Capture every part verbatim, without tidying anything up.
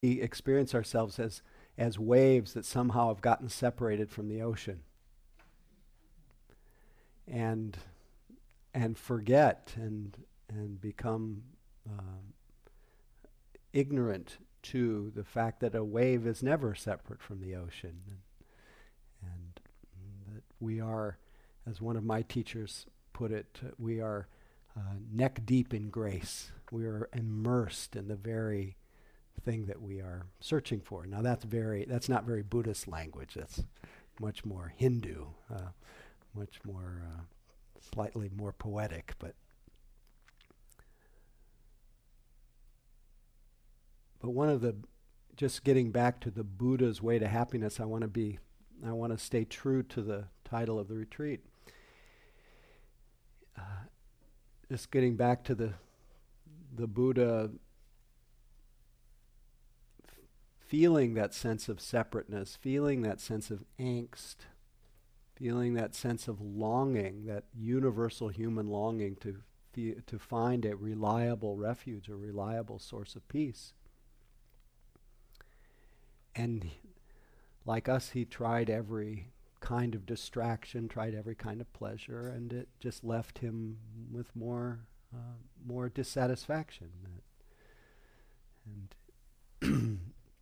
we experience ourselves as, as waves that somehow have gotten separated from the ocean and, and forget and, and become um, ignorant to the fact that a wave is never separate from the ocean. And, and that we are, as one of my teachers put it, uh, we are uh, neck deep in grace. We are immersed in the very thing that we are searching for. Now that's very, that's not very Buddhist language. That's much more Hindu, uh, much more, uh, slightly more poetic. But but one of the, just getting back to the Buddha's way to happiness, I want to be, I want to stay true to the title of the retreat. Uh, just getting back to the the Buddha f- feeling that sense of separateness, feeling that sense of angst, feeling that sense of longing, that universal human longing to fe- to find a reliable refuge, a reliable source of peace. And he- like us, he tried every kind of distraction, tried every kind of pleasure, and it just left him with more uh, more dissatisfaction. And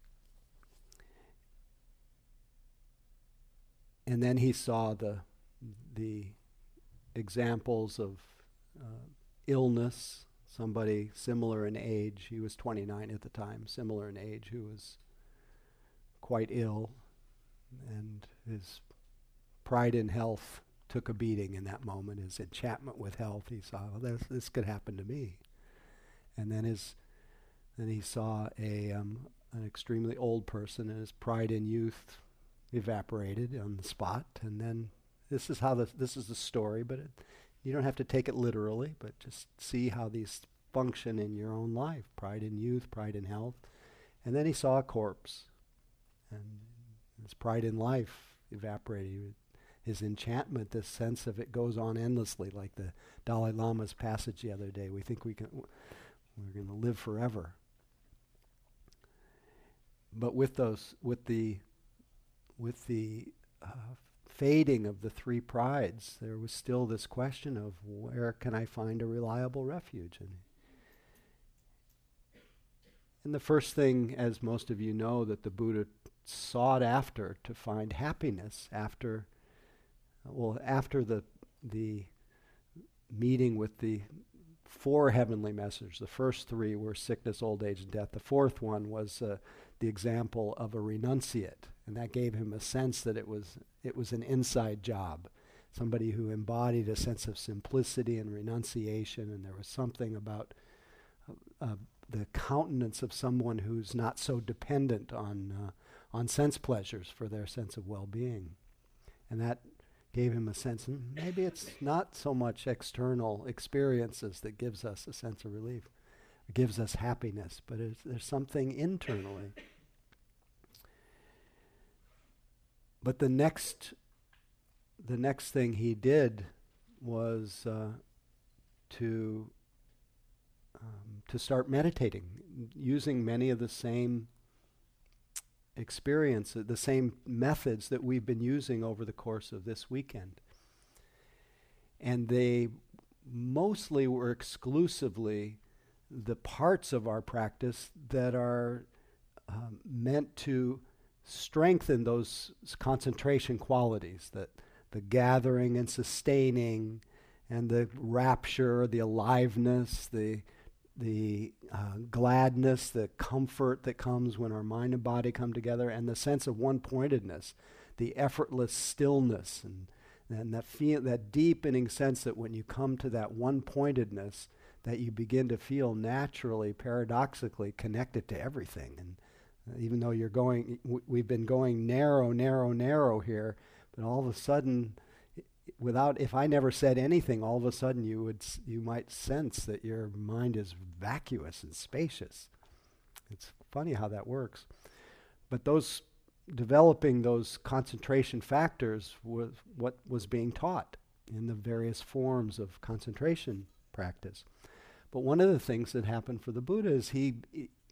and then he saw the the examples of uh, illness. Somebody similar in age, he was twenty-nine at the time, similar in age, who was quite ill, and his pride in health took a beating in that moment. His enchantment with health, he saw, well, this, this could happen to me. And then his, then he saw a um, an extremely old person, and his pride in youth evaporated on the spot. And then this is how the this is the story, but it, you don't have to take it literally, but just see how these function in your own life: pride in youth, pride in health. And then he saw a corpse, and his pride in life evaporated. His enchantment, this sense of it goes on endlessly, like the Dalai Lama's passage the other day. We think we can, we're going to live forever. But with those, with the, with the uh, fading of the three prides, there was still this question of where can I find a reliable refuge? And, and the first thing, as most of you know, that the Buddha sought after to find happiness after Well, after the the meeting with the four heavenly messengers, the first three were sickness, old age, and death. The fourth one was uh, the example of a renunciate, and that gave him a sense that it was it was an inside job, somebody who embodied a sense of simplicity and renunciation, and there was something about uh, uh, the countenance of someone who's not so dependent on uh, on sense pleasures for their sense of well-being, and that gave him a sense, hmm, maybe it's not so much external experiences that gives us a sense of relief, gives us happiness, but it's, there's something internally. But the next, the next thing he did was uh, to um, to start meditating, using many of the same experience, the same methods that we've been using over the course of this weekend. And they mostly were exclusively the parts of our practice that are um, meant to strengthen those s- concentration qualities, that the gathering and sustaining and the rapture, the aliveness, the the uh, gladness, the comfort that comes when our mind and body come together, and the sense of one-pointedness, the effortless stillness, and, and that feel, that deepening sense that when you come to that one-pointedness, that you begin to feel naturally, paradoxically connected to everything. And uh, even though you're going, w- we've been going narrow, narrow, narrow here, but all of a sudden, without, if I never said anything, all of a sudden you would, s- you might sense that your mind is vacuous and spacious. It's funny how that works. But those, developing those concentration factors was what was being taught in the various forms of concentration practice. But one of the things that happened for the Buddha is he, he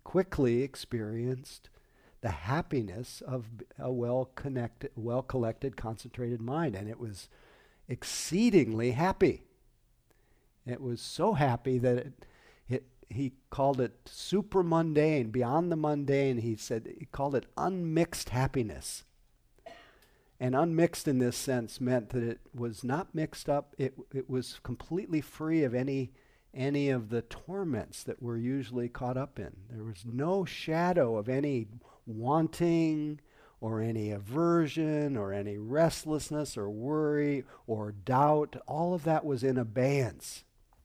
quickly experienced the happiness of a well-connected, well-collected, concentrated mind, and it was exceedingly happy. It was so happy that it, it he called it supramundane, beyond the mundane. He said he called it unmixed happiness. And unmixed in this sense meant that it was not mixed up. It it was completely free of any any of the torments that we're usually caught up in. There was no shadow of any wanting or any aversion or any restlessness or worry or doubt. All of that was in abeyance.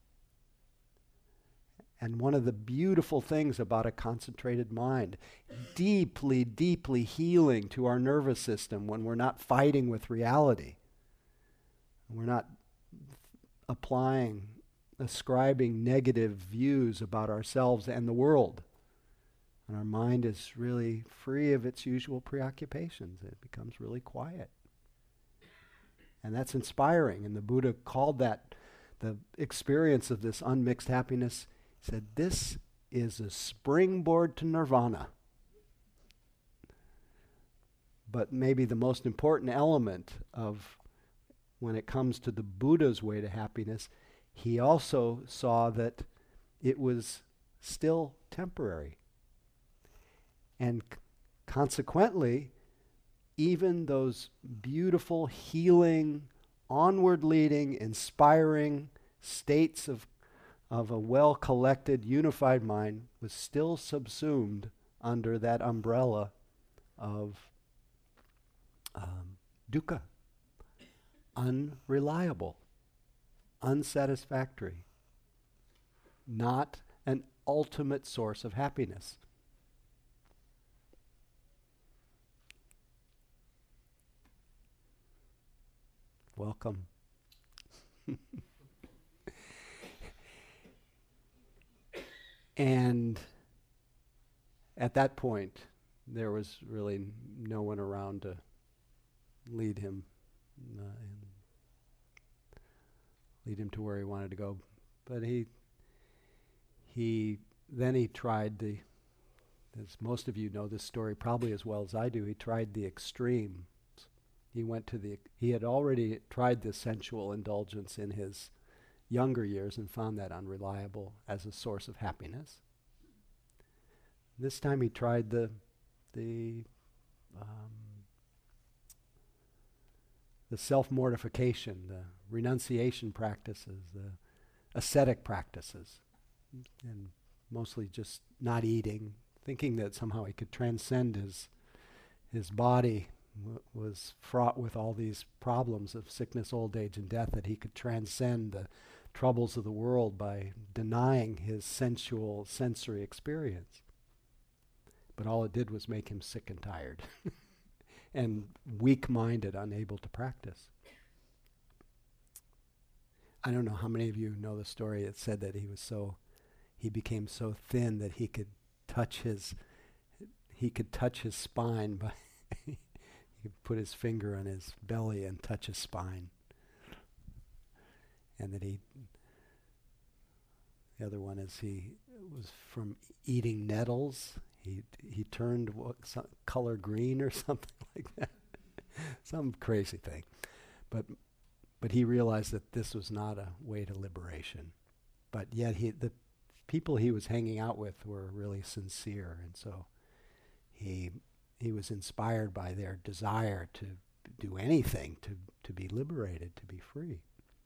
And one of the beautiful things about a concentrated mind, deeply, deeply healing to our nervous system when we're not fighting with reality. We're not applying, ascribing negative views about ourselves and the world. And our mind is really free of its usual preoccupations. It becomes really quiet. And that's inspiring. And the Buddha called that, the experience of this unmixed happiness, said, this is a springboard to nirvana. But maybe the most important element of when it comes to the Buddha's way to happiness, he also saw that it was still temporary. And c- consequently, even those beautiful, healing, onward-leading, inspiring states of of a well-collected, unified mind was still subsumed under that umbrella of um, dukkha, unreliable, unsatisfactory, not an ultimate source of happiness. Welcome. And at that point, there was really n- no one around to lead him, uh, and lead him to where he wanted to go. But he, he then he tried the, as most of you know this story probably as well as I do, he tried the extreme. He went to the, he had already tried the sensual indulgence in his younger years and found that unreliable as a source of happiness. This time he tried the the um, the self-mortification, the renunciation practices, the ascetic practices, and mostly just not eating, thinking that somehow he could transcend his his body w- was fraught with all these problems of sickness, old age, and death, that he could transcend the troubles of the world by denying his sensual sensory experience. But all it did was make him sick and tired and weak-minded, unable to practice. I don't know how many of you know the story. It said that he was so, he became so thin that he could touch his, he could touch his spine by, he could put his finger on his belly and touch his spine. And that he, the other one is he was from eating nettles. He he turned what, some color green or something like that, some crazy thing. But but he realized that this was not a way to liberation. But yet he the people he was hanging out with were really sincere, and so he he was inspired by their desire to do anything to to be liberated, to be free.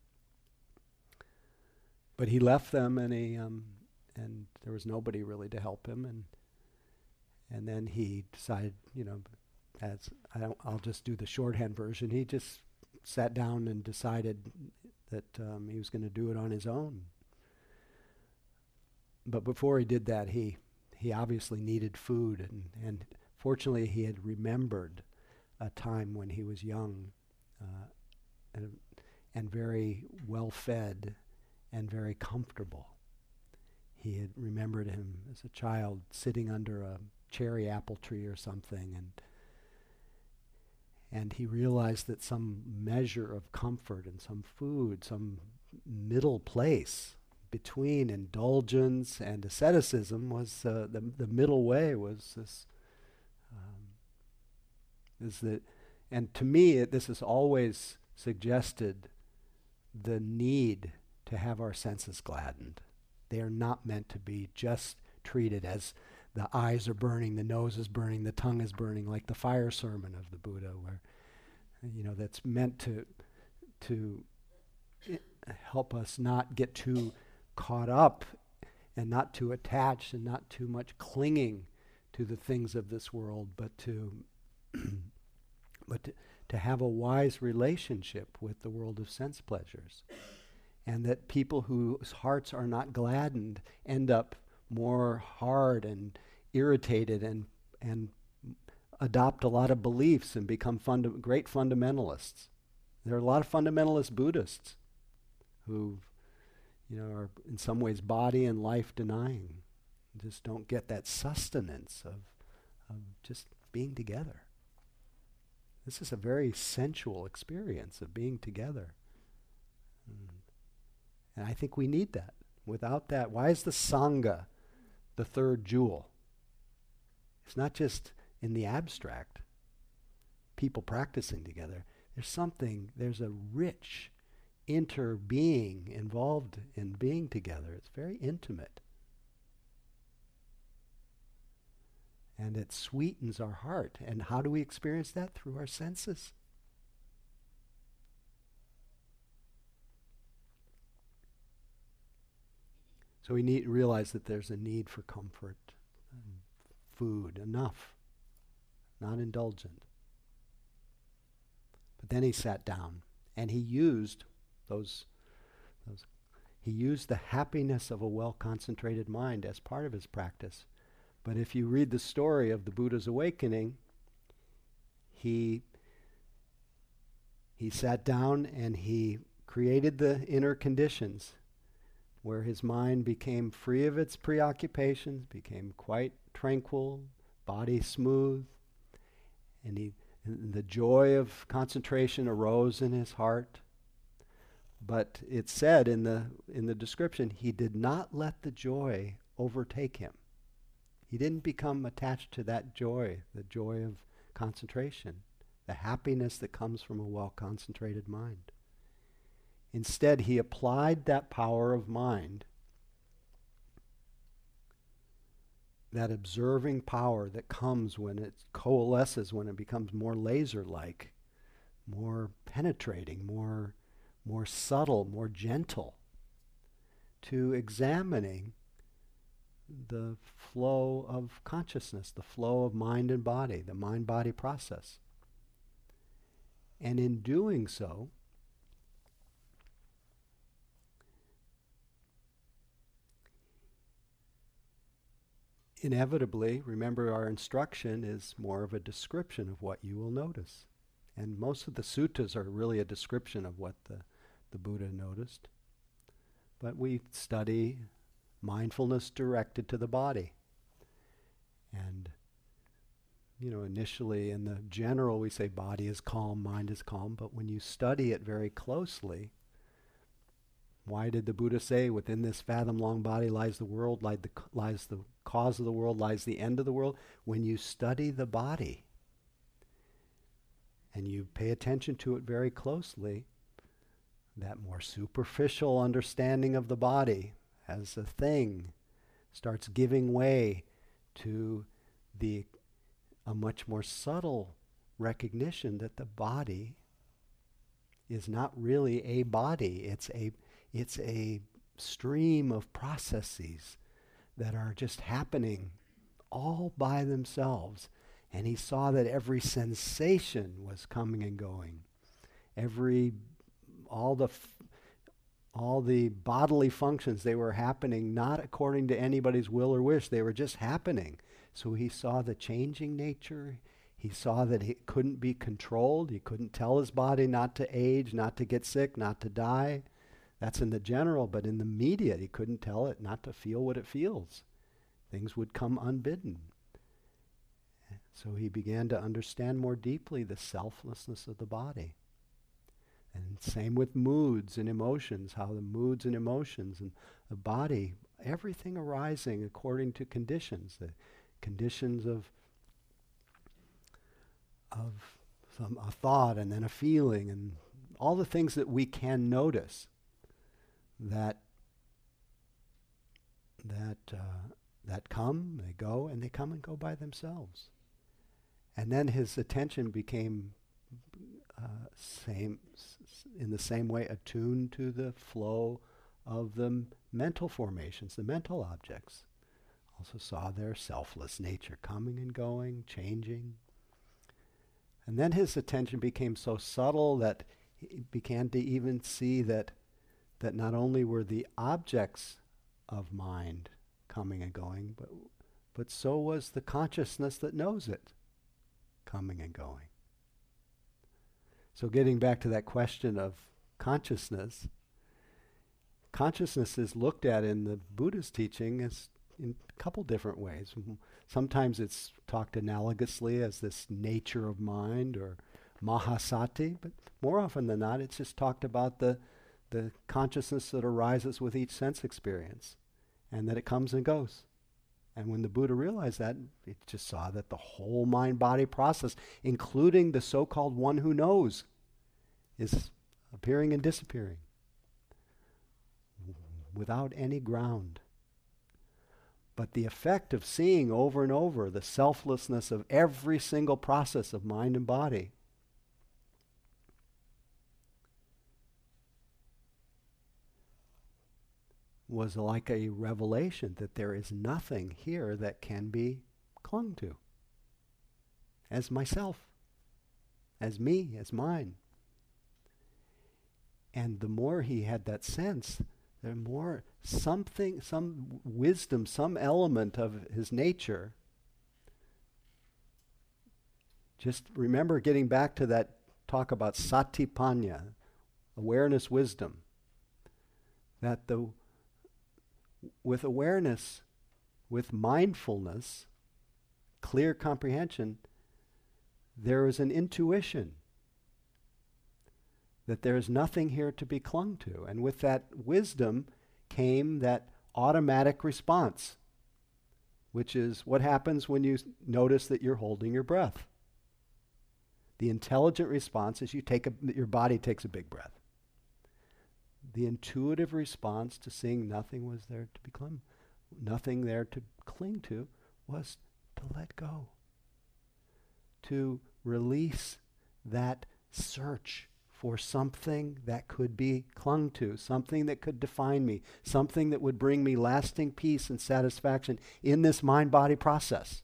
But he left them, and he um, and there was nobody really to help him, and and then he decided, you know, as I don't, I'll just do the shorthand version. He just sat down and decided that um, he was going to do it on his own. But before he did that, he he obviously needed food, and and fortunately he had remembered a time when he was young, uh, and and very well fed and very comfortable. He had remembered him as a child sitting under a cherry apple tree or something, and and he realized that some measure of comfort and some food, some middle place between indulgence and asceticism was uh, the the middle way was this um, is that, and to me it, this has always suggested the need to have our senses gladdened. They are not meant to be just treated as the eyes are burning, the nose is burning, the tongue is burning, like the fire sermon of the Buddha, where, you know, that's meant to to I- help us not get too caught up and not too attached and not too much clinging to the things of this world, but to but to, to have a wise relationship with the world of sense pleasures. And that people whose hearts are not gladdened end up more hard and irritated and and adopt a lot of beliefs and become funda- great fundamentalists. There are a lot of fundamentalist Buddhists who, you know, are in some ways body and life denying, just don't get that sustenance of, of just being together. This is a very sensual experience of being together. Mm. And I think we need that. Without that, why is the Sangha the third jewel? It's not just in the abstract, people practicing together. There's something, there's a rich inter-being involved in being together. It's very intimate. And it sweetens our heart. And how do we experience that? Through our senses. So we need to realize that there's a need for comfort, and food, enough, not indulgent. But then he sat down and he used those, those he used the happiness of a well-concentrated mind as part of his practice. But if you read the story of the Buddha's awakening, he he sat down and he created the inner conditions where his mind became free of its preoccupations, became quite tranquil, body smooth, and he, the joy of concentration arose in his heart. But it said in the in the description, he did not let the joy overtake him. He didn't become attached to that joy, the joy of concentration, the happiness that comes from a well-concentrated mind. Instead, he applied that power of mind, that observing power that comes when it coalesces, when it becomes more laser-like, more penetrating, more, more subtle, more gentle, to examining the flow of consciousness, the flow of mind and body, the mind-body process. And in doing so, inevitably, remember our instruction is more of a description of what you will notice. And most of the suttas are really a description of what the, the Buddha noticed. But we study mindfulness directed to the body. And, you know, initially in the general we say body is calm, mind is calm, but when you study it very closely, why did the Buddha say within this fathom-long body lies the world, lies the, lies the cause of the world, lies the end of the world? When you study the body and you pay attention to it very closely, that more superficial understanding of the body as a thing starts giving way to the a much more subtle recognition that the body is not really a body. It's a it's a stream of processes that are just happening all by themselves. And he saw that every sensation was coming and going. Every all the f- all the bodily functions, they were happening not according to anybody's will or wish. They were just happening. So he saw the changing nature. He saw that it couldn't be controlled. He couldn't tell his body not to age, not to get sick, not to die. That's in the general, but in the immediate, he couldn't tell it not to feel what it feels. Things would come unbidden. So he began to understand more deeply the selflessness of the body. And same with moods and emotions, how the moods and emotions and the body, everything arising according to conditions, the conditions of of some a thought and then a feeling and all the things that we can notice that that uh, that come, they go, and they come and go by themselves. And then his attention became uh, same s- in the same way attuned to the flow of the m- mental formations, the mental objects. Also saw their selfless nature coming and going, changing. And then his attention became so subtle that he began to even see that that not only were the objects of mind coming and going, but but so was the consciousness that knows it coming and going. So getting back to that question of consciousness, consciousness is looked at in the Buddha's teaching as in a couple different ways. Sometimes it's talked analogously as this nature of mind or mahasati, but more often than not it's just talked about the the consciousness that arises with each sense experience and that it comes and goes. And when the Buddha realized that, it just saw that the whole mind-body process, including the so-called one who knows, is appearing and disappearing without any ground. But the effect of seeing over and over the selflessness of every single process of mind and body was like a revelation that there is nothing here that can be clung to as myself, as me, as mine. And the more he had that sense, the more something, some wisdom, some element of his nature. Just remember getting back to that talk about satipanya, awareness, wisdom, that the with awareness, with mindfulness, clear comprehension, there is an intuition that there is nothing here to be clung to. And with that wisdom came that automatic response, which is what happens when you s- notice that you're holding your breath. The intelligent response is you take a, your body takes a big breath. The intuitive response to seeing nothing was there to become, nothing there to cling to, was to let go. To release that search for something that could be clung to, something that could define me, something that would bring me lasting peace and satisfaction in this mind-body process.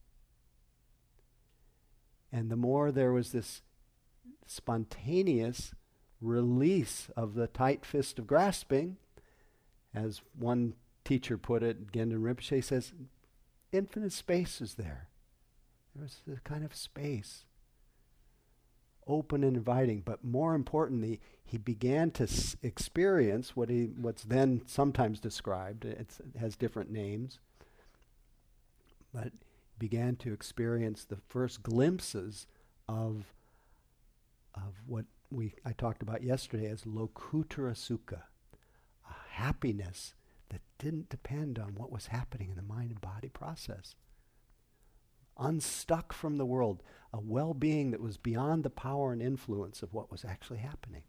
And the more there was this spontaneous release of the tight fist of grasping, as one teacher put it, Gendon Rinpoche says, infinite space is there. There was a kind of space, open and inviting, but more importantly, he began to s- experience what he, what's then sometimes described, it's, it has different names, but began to experience the first glimpses of, of what we I talked about yesterday as lokuttara sukha, a happiness that didn't depend on what was happening in the mind and body process. Unstuck from the world, a well-being that was beyond the power and influence of what was actually happening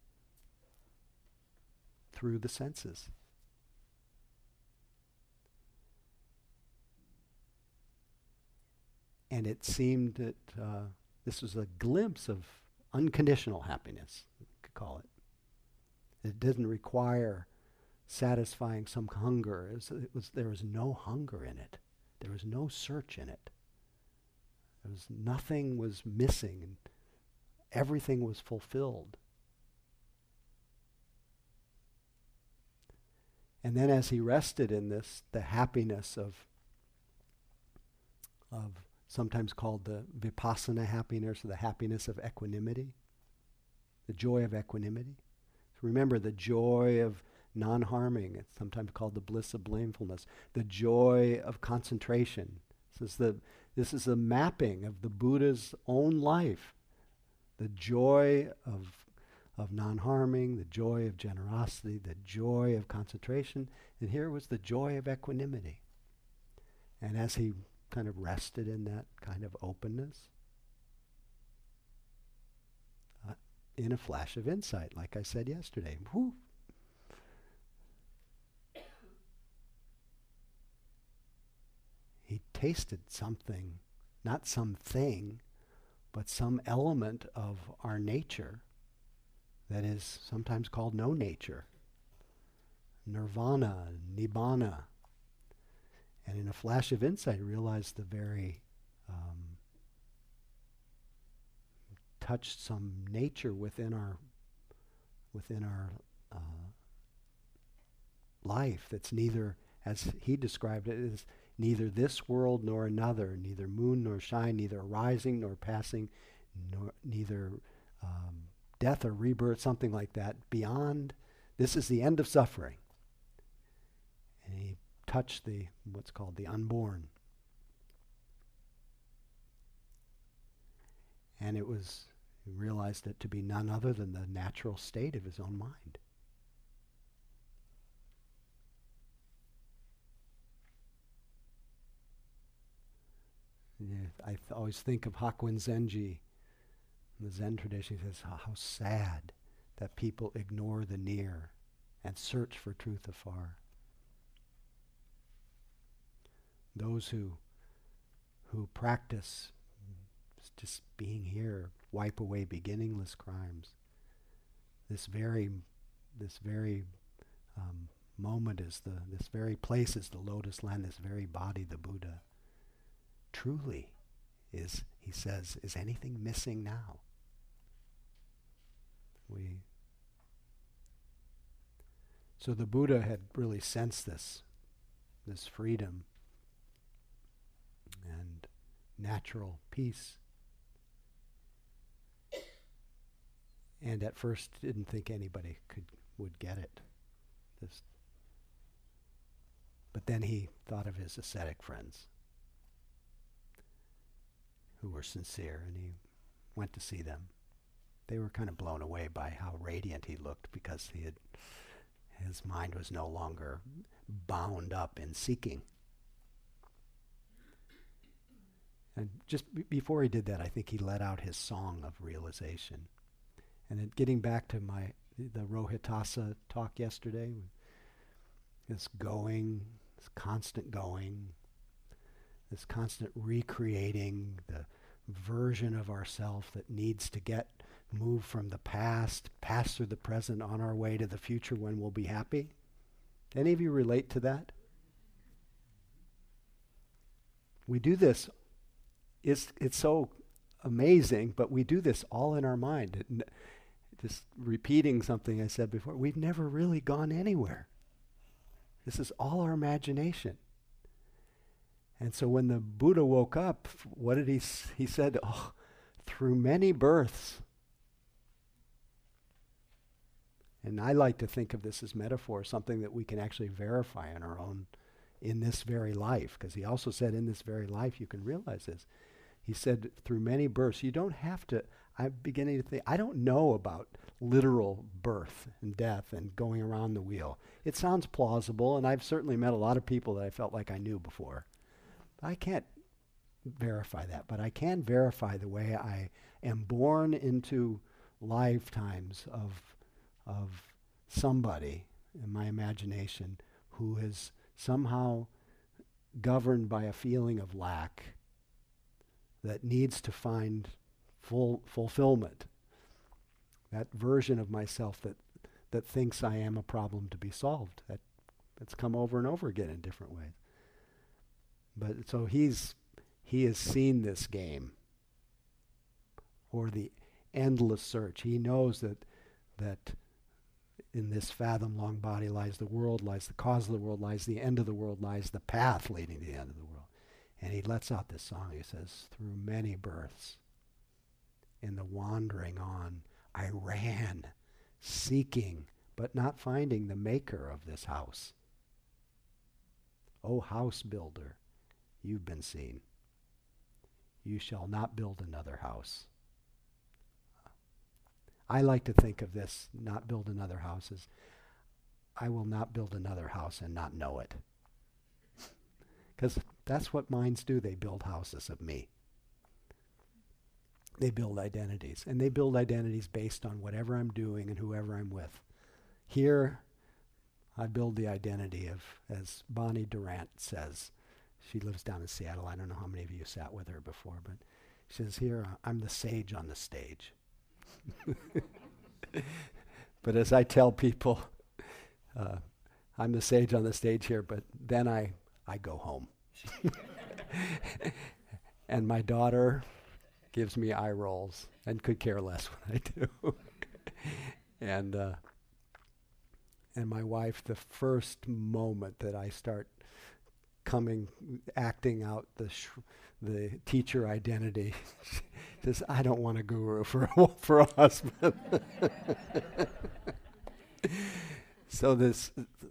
through the senses. And it seemed that uh, this was a glimpse of unconditional happiness, we could call it. It didn't require satisfying some hunger. It was, it was, there was no hunger in it. There was no search in it. There was nothing was missing, and everything was fulfilled. And then as he rested in this, the happiness of, of sometimes called the vipassana happiness, or the happiness of equanimity, the joy of equanimity. So remember, the joy of non-harming, it's sometimes called the bliss of blamefulness, the joy of concentration. This is the, this is a mapping of the Buddha's own life, the joy of, of non-harming, the joy of generosity, the joy of concentration, and here was the joy of equanimity. And as he kind of rested in that kind of openness, uh, in a flash of insight, like I said yesterday, whoo, he tasted something, not something, but some element of our nature that is sometimes called no nature. Nirvana, nibbana. And in a flash of insight, I realized the very, um, touched some nature within our, within our uh, life that's neither, as he described it, is neither this world nor another, neither moon nor shine, neither arising nor passing, nor neither um, death or rebirth, something like that. Beyond, this is the end of suffering. And he touched the, what's called the unborn. And it was, he realized it to be none other than the natural state of his own mind. Yeah, I th- always think of Hakuin Zenji, in the Zen tradition. He says, how, how sad that people ignore the near and search for truth afar. Those who who practice just being here, wipe away beginningless crimes. This very, this very um, moment is the, this very place is the lotus land, this very body, the Buddha. Truly is, he says, is anything missing now? We, so the Buddha had really sensed this, this freedom and natural peace. And at first didn't think anybody could would get it. Just, but then he thought of his ascetic friends who were sincere, and he went to see them. They were kind of blown away by how radiant he looked, because he had, his mind was no longer bound up in seeking. And just b- before he did that, I think he let out his song of realization. And then getting back to my the Rohitasa talk yesterday, this going, this constant going, this constant recreating the version of ourself that needs to get move from the past, pass through the present, on our way to the future when we'll be happy. Any of you relate to that? We do this. It's it's so amazing, but we do this all in our mind. It, just repeating something I said before, we've never really gone anywhere. This is all our imagination. And so when the Buddha woke up, what did he s- he said, oh, through many births. And I like to think of this as metaphor, something that we can actually verify in our own, in this very life. Because he also said in this very life you can realize this. He said through many births. You don't have to, I'm beginning to think, I don't know about literal birth and death and going around the wheel. It sounds plausible, and I've certainly met a lot of people that I felt like I knew before. I can't verify that, but I can verify the way I am born into lifetimes of of somebody in my imagination who is somehow governed by a feeling of lack that needs to find full fulfillment. That version of myself that that thinks I am a problem to be solved. That that's come over and over again in different ways. But so he's he has seen this game, or the endless search. He knows that that in this fathom-long body lies the world, lies the cause of the world, lies the end of the world, lies the path leading to the end of the world. And he lets out this song. He says, through many births, in the wandering on, I ran, seeking, but not finding the maker of this house. O house builder, you've been seen. You shall not build another house. I like to think of this, not build another house, as I will not build another house and not know it. Because that's what minds do. They build houses of me. They build identities. And they build identities based on whatever I'm doing and whoever I'm with. Here, I build the identity of, as Bonnie Durant says, she lives down in Seattle. I don't know how many of you sat with her before, but she says, here, uh, I'm the sage on the stage. But as I tell people, uh, I'm the sage on the stage here, but then I, I go home. And my daughter gives me eye rolls and could care less what I do. and uh, and my wife, the first moment that I start coming, acting out the sh- the teacher identity, says, "I don't want a guru for a, for a husband." so this,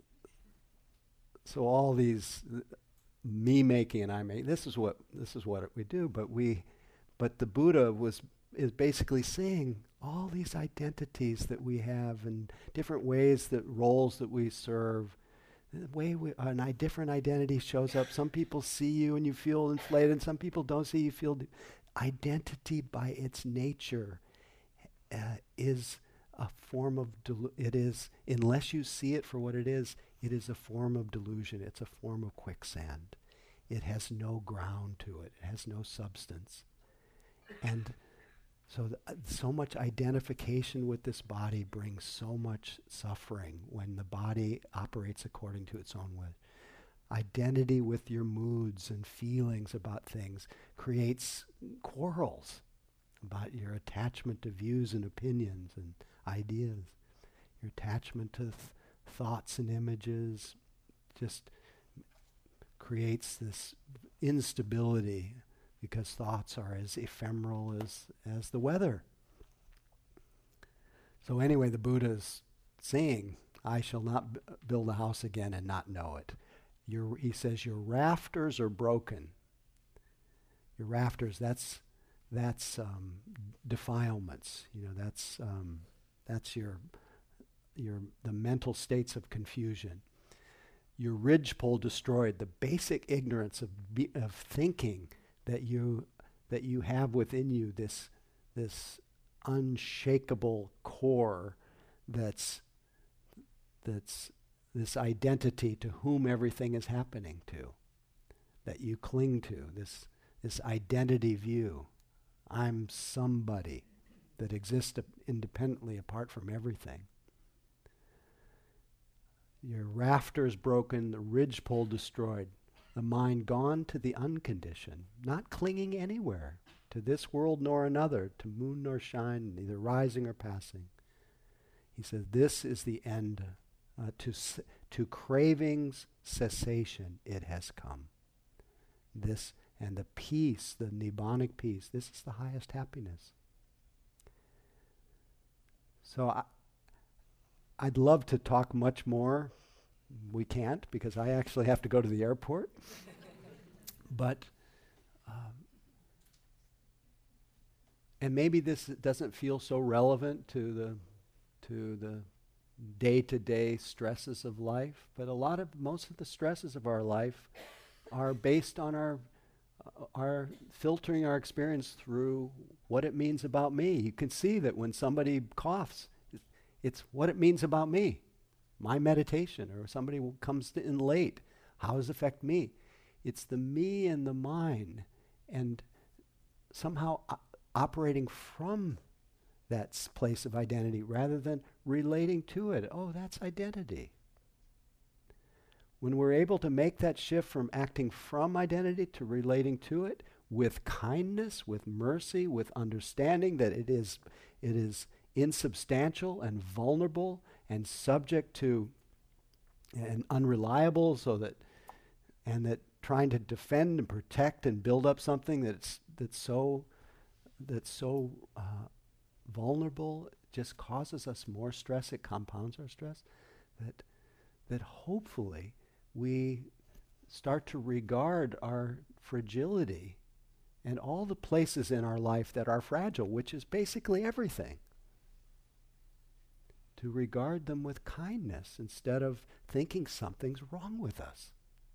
so all these. Me making and I make. This is what this is what we do. But we, but the Buddha was is basically saying all these identities that we have and different ways that roles that we serve. The way we, an I different identity shows up. Some people see you and you feel inflated, and some people don't see you feel. D- identity by its nature uh, is a form of. Delu- it is, unless you see it for what it is. It is a form of delusion. It's a form of quicksand. It has no ground to it. It has no substance. And so th- uh, so much identification with this body brings so much suffering when the body operates according to its own way. Identity with your moods and feelings about things creates quarrels about your attachment to views and opinions and ideas, your attachment to th- thoughts and images just creates this instability because thoughts are as ephemeral as, as the weather. So anyway, the Buddha's saying, I shall not b- build a house again and not know it. Your, he says, your rafters are broken. Your rafters, that's that's um, defilements. You know, that's um, that's your your the mental states of confusion. Your ridgepole destroyed, the basic ignorance of be, of thinking that you that you have within you, this this unshakable core that's that's this identity to whom everything is happening to, that you cling to, this this identity view. I'm somebody that exists independently apart from everything. Your rafters broken, the ridgepole destroyed, the mind gone to the unconditioned, not clinging anywhere, to this world nor another, to moon nor shine, neither rising or passing. He says, this is the end. Uh, to s- to cravings cessation, it has come. This and the peace, the nibbanic peace, this is the highest happiness. So I, I'd love to talk much more. We can't because I actually have to go to the airport. But, um, and maybe this doesn't feel so relevant to the to the day-to-day stresses of life, but a lot of, most of the stresses of our life are based on our uh, our filtering our experience through what it means about me. You can see that when somebody coughs, it's what it means about me, my meditation, or somebody w- comes in late, how does it affect me? It's the me and the mine, and somehow o- operating from that s- place of identity rather than relating to it. Oh, that's identity. When we're able to make that shift from acting from identity to relating to it with kindness, with mercy, with understanding that it is it is insubstantial and vulnerable and subject to and unreliable, so that and that trying to defend and protect and build up something that's that's so that's so uh, vulnerable just causes us more stress. It compounds our stress. That that hopefully we start to regard our fragility and all the places in our life that are fragile, which is basically everything. to regard them with kindness instead of thinking something's wrong with us.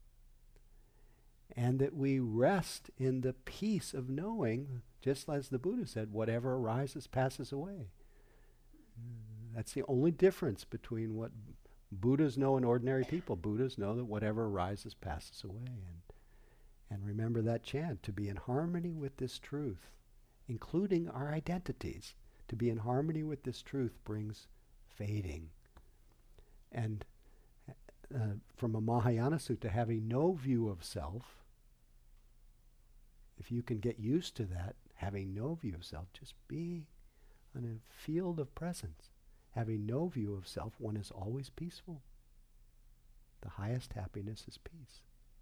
And that we rest in the peace of knowing, just as the Buddha said, whatever arises passes away. That's the only difference between what Buddhas know and ordinary people. Buddhas know that whatever arises passes away. And, and remember that chant, to be in harmony with this truth, including our identities. To be in harmony with this truth brings fading. And uh, from a Mahayana sutta, having no view of self, if you can get used to that, having no view of self, just be in a field of presence. Having no view of self, one is always peaceful. The highest happiness is peace.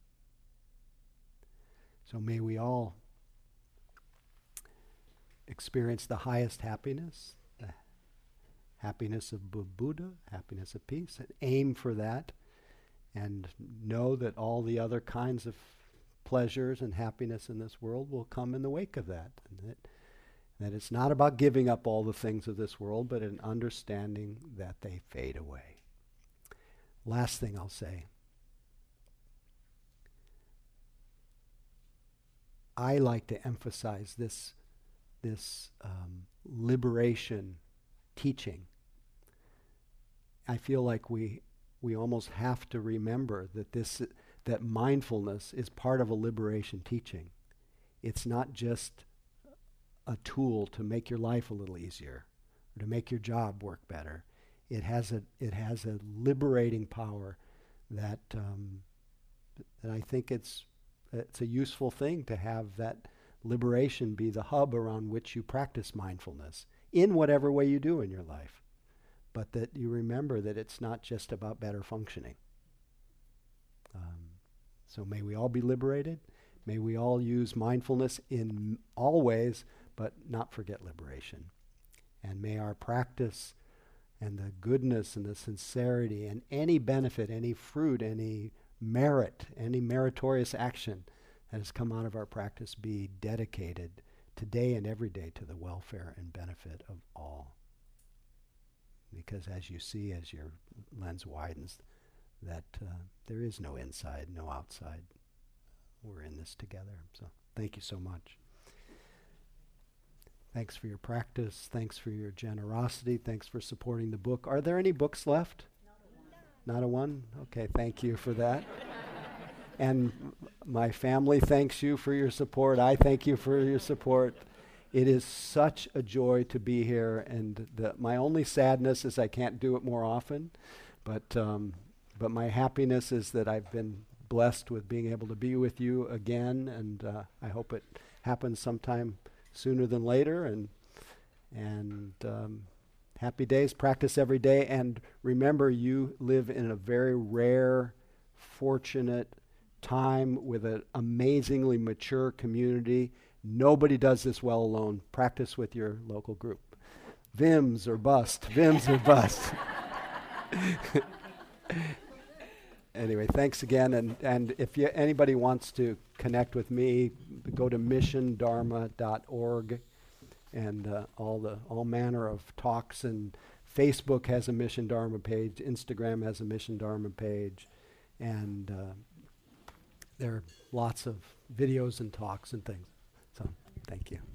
So may we all experience the highest happiness, the happiness of Bu- Buddha, happiness of peace, and aim for that, and know that all the other kinds of pleasures and happiness in this world will come in the wake of that. And that, that it's not about giving up all the things of this world, but an understanding that they fade away. Last thing I'll say. I like to emphasize this, this um, liberation teaching. I feel like we we almost have to remember that this that mindfulness is part of a liberation teaching. It's not just a tool to make your life a little easier or to make your job work better. It has a it has a liberating power that um, that I think it's it's a useful thing to have that liberation be the hub around which you practice mindfulness in whatever way you do in your life. But that you remember that it's not just about better functioning. Um, so may we all be liberated. May we all use mindfulness in all ways, but not forget liberation. And may our practice and the goodness and the sincerity and any benefit, any fruit, any merit, any meritorious action that has come out of our practice be dedicated today and every day to the welfare and benefit of all. Because as you see, as your lens widens, that uh, there is no inside, no outside. We're in this together. So thank you so much. Thanks for your practice. Thanks for your generosity. Thanks for supporting the book. Are there any books left? Not a one? Okay, thank you for that. And m- my family thanks you for your support. I thank you for your support. It is such a joy to be here, and the, my only sadness is I can't do it more often, but um, but my happiness is that I've been blessed with being able to be with you again, and uh, I hope it happens sometime sooner than later. And and um, happy days. Practice every day, and remember, you live in a very rare, fortunate time with an amazingly mature community. Nobody does this well alone. Practice with your local group. Vims or bust. Vims or bust. Anyway, thanks again. And, and if you, anybody wants to connect with me, go to mission dharma dot org, and uh, all the all manner of talks. And Facebook has a Mission Dharma page. Instagram has a Mission Dharma page. And uh, there are lots of videos and talks and things. So, thank you.